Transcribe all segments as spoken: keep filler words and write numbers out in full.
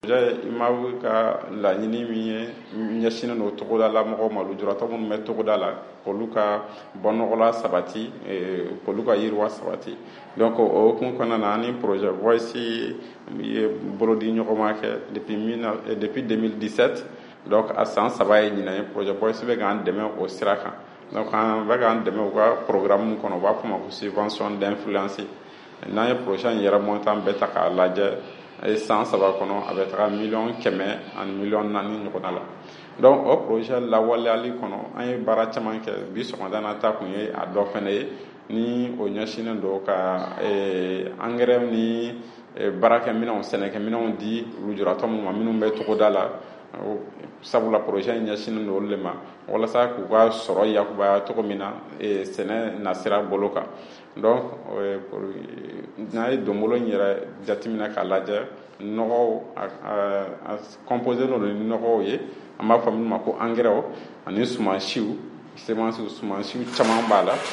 Imaw ka laɲini min ye ɲɛsinnen don togoda la mɔgɔw ma lujuratɔ minnu bɛ togoda la k'olu ka bɔnɔgɔla sabati k'olu ka yiriwa sabati donc o hukumu kɔnɔna na ani projet Voice ye bolodi ɲɔgɔnma kɛ depuis depuis deux mille dix-sept donc a san saba ye ɲinan ye projet Voice bɛ k'an dɛmɛ o sira kan donc an bɛ k'an dɛmɛ u ka programme kɔnɔ u b'a fɔ o ma ko subvention d'influence n'an ye projet in yɛrɛ montant bɛɛ ta k'a lajɛ e san saba kɔnɔ a bɛ taga miliyɔn kɛmɛ ani miliyɔn naani ɲɔgɔnna la donc o projet lawaleyali kɔnɔ an ye baara caman kɛ bi sɔgɔmada na ta kun ye a dɔ fɛnɛ ye ni o ɲɛsinnen don ka engrais ni baarakɛminɛnw sɛnɛkɛminɛnw di lujuratɔ minnu ma minnu bɛ togoda la sabula projet in ɲɛsinnen don olu de ma walasa k'u ka sɔrɔ yakubaya cogo min na sɛnɛ nasira bolo kan donc n'a ye donbolo in yɛrɛ jateminɛ k'a lajɛ nɔgɔw a composé don ni nɔgɔw ye an b'a fɔ minnu ma ko engrais ani sumansiw semence sumansiw caman b'a la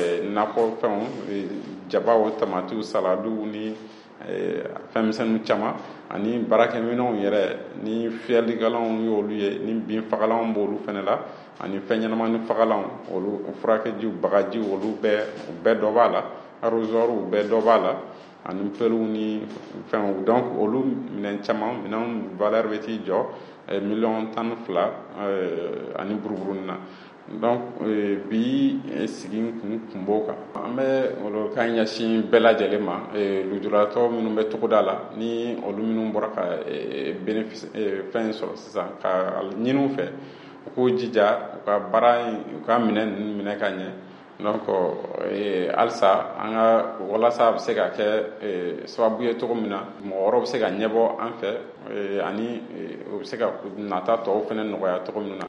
nakɔfɛnw jabaw tamatiw saladiw ni fɛn misɛnninw caman ani baarakɛminɛnw yɛrɛ ni fiyɛlikɛlanw y'olu ye ni bin fagalanw b'olu fɛnɛ la ani fɛn ɲɛnamani fagalanw olu furakɛjiw bagajiw olu bɛɛ bɛɛ dɔ b'a la arroseurs bɛɛ dɔ b'a la ani pelles ni fɛnw donc olu minɛn caman minɛn valeur bɛ t'i jɔ miliyɔn tan ni fila ani buruburunin na donc bi sigi kun kun b'o kan an bɛ olu ka ɲɛsin bɛɛ lajɛlen ma lujuratɔ minnu bɛ togoda la ni olu minnu bɔra ka bénéfice fɛn sɔrɔ sisan ka ɲini u fɛ u k'u jija u ka baara in u ka minɛn ninnu minɛ ka ɲɛ donc halisa an ka walasa a bɛ se ka kɛ sababu ye cogo min na mɔgɔ wɛrɛw bɛ se ka ɲɛbɔ an fɛ ani u bɛ se ka nata tɔw fɛnɛ nɔgɔya cogo min na